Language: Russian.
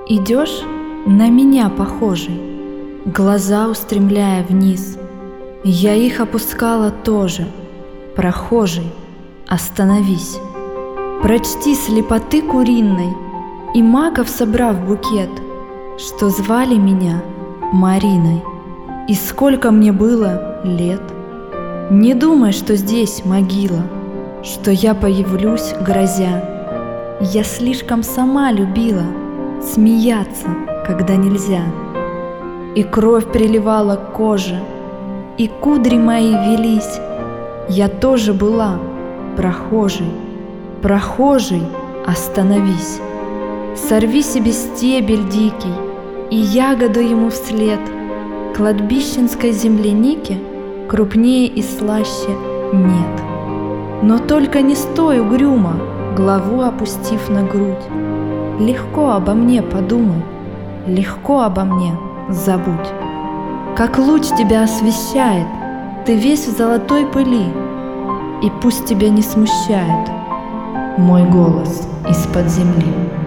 Идешь на меня похожий, глаза устремляя вниз. Я их опускала тоже. Прохожий, остановись. Прочти слепоты куриной и маков собрав букет, что звали меня Мариной. И сколько мне было лет. Не думай, что здесь могила, что я появлюсь, грозя. Я слишком сама любила смеяться, когда нельзя. И кровь приливала к коже, и кудри мои велись. Я тоже была прохожей. Прохожий, остановись. Сорви себе стебель дикий и ягоду ему вслед. Кладбищенской земляники крупнее и слаще нет. Но только не стой угрюмо, главу опустив на грудь. Легко обо мне подумай, легко обо мне забудь. Как луч тебя освещает, ты весь в золотой пыли, и пусть тебя не смущает мой голос из-под земли.